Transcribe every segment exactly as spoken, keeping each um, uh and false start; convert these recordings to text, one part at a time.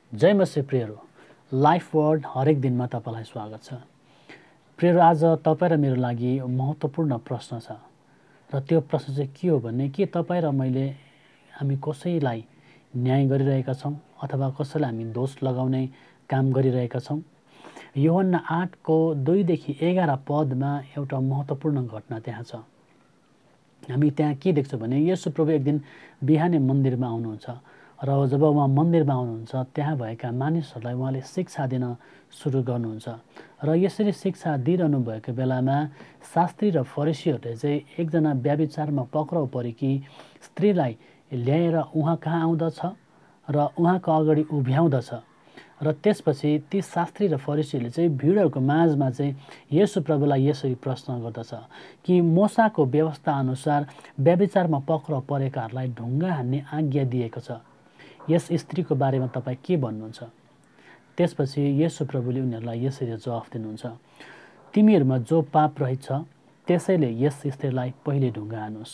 जय मसी प्रियहरू, life word हरेक दिनमा तपाईँलाई स्वागत छ। प्रियहरू, आज तपाईँ र मेरो लागि महत्त्वपूर्ण प्रश्न छ र त्यो प्रश्न चाहिँ के हो भने के तपाईँ र मैले हामी कसैलाई न्याय गरिरहेका छौँ अथवा कसैलाई हामी दोष लगाउने काम गरिरहेका छौँ। यूहन्ना आठको दुईदेखि एघार पदमा एउटा महत्त्वपूर्ण घटना त्यहाँ छ। हामी त्यहाँ के देख्छौँ भने येशू प्रभु एक दिन बिहानै मन्दिरमा आउनुहुन्छ र जब उहाँ मन्दिरमा आउनुहुन्छ त्यहाँ भएका मानिसहरूलाई उहाँले शिक्षा दिन सुरु गर्नुहुन्छ र यसरी शिक्षा दिइरहनु भएको बेलामा शास्त्री र फरिसीहरूले चाहिँ एकजना व्यभिचारमा पक्राउ परेकी स्त्रीलाई ल्याएर उहाँ कहाँ आउँदछ र उहाँको अगाडि उभ्याउँदछ र त्यसपछि ती शास्त्री र फरिसीहरूले चाहिँ भिडहरूको माझमा चाहिँ येशू प्रभुलाई यसरी प्रश्न गर्दछ कि मोसाको व्यवस्था अनुसार व्यभिचारमा पक्राउ परेकाहरूलाई ढुङ्गा हान्ने आज्ञा दिएको छ, यस स्त्रीको बारेमा तपाईँ के भन्नुहुन्छ? त्यसपछि येशू प्रभुले उनीहरूलाई यसरी जवाफ दिनुहुन्छ, तिमीहरूमा जो पाप रहेछ त्यसैले यस स्त्रीलाई पहिले ढुङ्गा हानुस्।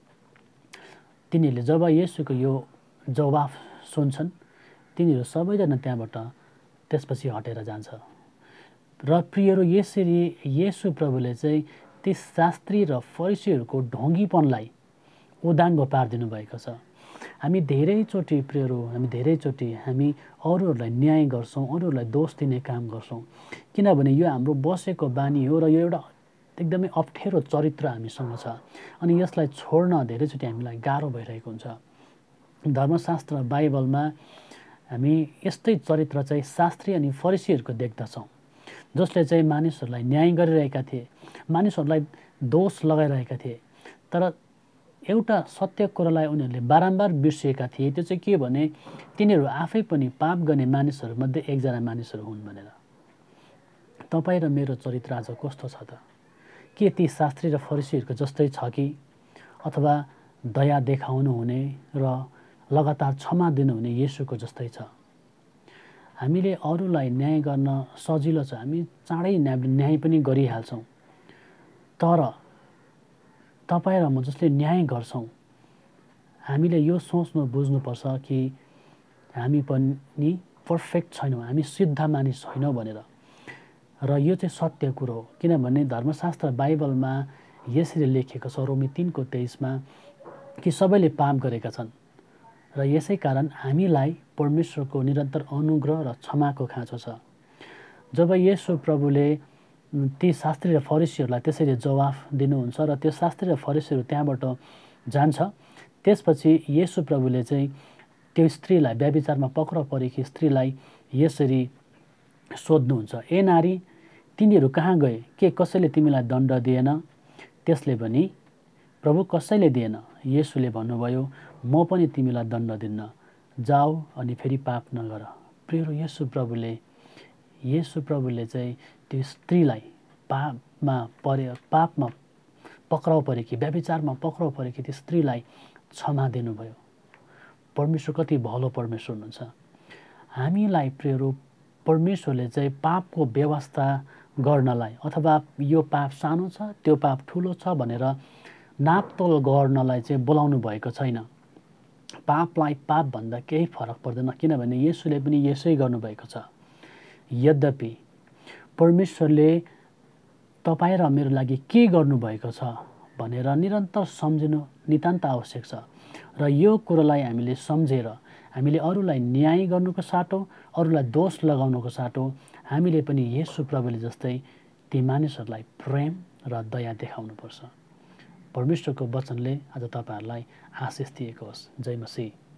तिनीहरूले जब येशूको यो जवाफ सुन्छन् तिनीहरू सबैजना त्यहाँबाट त्यसपछि हटेर जान्छ। र प्रियहरू, यसरी येशू प्रभुले चाहिँ ती शास्त्री र फरिसीहरूको ढोंगीपनलाई उदाङ्गो पारिदिनु भएको छ। हामी धेरैचोटि प्रियहरू हामी धेरैचोटि हामी अरूहरूलाई न्याय गर्छौँ, अरूहरूलाई दोष दिने काम गर्छौँ, किनभने यो हाम्रो बसेको बानी हो र यो एउटा एकदमै अप्ठ्यारो चरित्र हामीसँग छ अनि यसलाई छोड्न धेरैचोटि हामीलाई गाह्रो भइरहेको हुन्छ। धर्मशास्त्र बाइबलमा हामी यस्तै चरित्र चाहिँ शास्त्री अनि फरिसीहरूको देख्दछौँ, जसले चाहिँ मानिसहरूलाई न्याय गरिरहेका थिए, मानिसहरूलाई दोष लगाइरहेका थिए, तर एउटा सत्य कुरालाई उनीहरूले बारम्बार बिर्सिएका थिए। त्यो चाहिँ के भने तिनीहरू आफै पनि पाप गर्ने मानिसहरूमध्ये एकजना मानिसहरू हुन् भनेर। तपाईँ र मेरो चरित्र आज कस्तो छ त? के ती शास्त्री र फरिसीहरूको जस्तै छ कि अथवा दया देखाउनु हुने र लगातार क्षमा दिनुहुने येशूको जस्तै छ? हामीले अरूलाई न्याय गर्न सजिलो छ, हामी चाँडै न्याय पनि गरिहाल्छौँ, तर तपाईँ र म जसले न्याय गर्छौँ हामीले यो सोच्नु बुझ्नुपर्छ कि हामी पनि पर्फेक्ट छैनौँ, हामी सिद्ध मानिस छैनौँ भनेर। र यो चाहिँ सत्य कुरो हो, किनभने धर्मशास्त्र बाइबलमा यसरी लेखिएको छ रोमी तीनको तेइसमा कि सबैले पाप गरेका छन् र यसै कारण हामीलाई परमेश्वरको निरन्तर अनुग्रह र क्षमाको खाँचो छ। जब येशू प्रभुले ती शास्त्री र फरिसीहरूलाई त्यसरी जवाफ दिनुहुन्छ र त्यो शास्त्री र फरिसीहरू त्यहाँबाट जान्छ, त्यसपछि येशू प्रभुले चाहिँ त्यो स्त्रीलाई, व्यभिचारमा पक्राउ परेकी स्त्रीलाई यसरी सोध्नुहुन्छ, ए नारी, तिनीहरू कहाँ गए? के कसैले तिमीलाई दण्ड दिएन? त्यसले पनि प्रभु कसैले दिएन। येशूले भन्नुभयो, म पनि तिमीलाई दण्ड दिन्न, जाऊ अनि फेरि पाप नगर। प्रियहरू, येशू प्रभुले येशू प्रभुले चाहिँ त्यो स्त्रीलाई पापमा परे पापमा पक्राउ परेकी, व्यभिचारमा पक्राउ परेकी त्यो स्त्रीलाई क्षमा दिनुभयो। परमेश्वर कति भलो परमेश्वर हुनुहुन्छ। हामीलाई प्रियहरू परमेश्वरले चाहिँ पापको व्यवस्था गर्नलाई अथवा यो पाप सानो छ त्यो पाप ठुलो छ भनेर नापतोल गर्नलाई चाहिँ बोलाउनु भएको छैन। पापलाई पाप भन्दा केही फरक पर्दैन, किनभने येशूले पनि यसै गर्नुभएको छ। यद्यपि परमेश्वरले तपाईँ र मेरो लागि के गर्नुभएको छ भनेर निरन्तर सम्झिनु नितान्त आवश्यक छ र यो कुरोलाई हामीले सम्झेर हामीले अरूलाई न्याय गर्नुको साटो, अरूलाई दोष लगाउनुको साटो हामीले पनि येशू प्रभुले जस्तै ती मानिसहरूलाई प्रेम र दया देखाउनुपर्छ। परमेश्वरको वचनले आज तपाईँहरूलाई आशिष दिएको होस्। जय मसीह।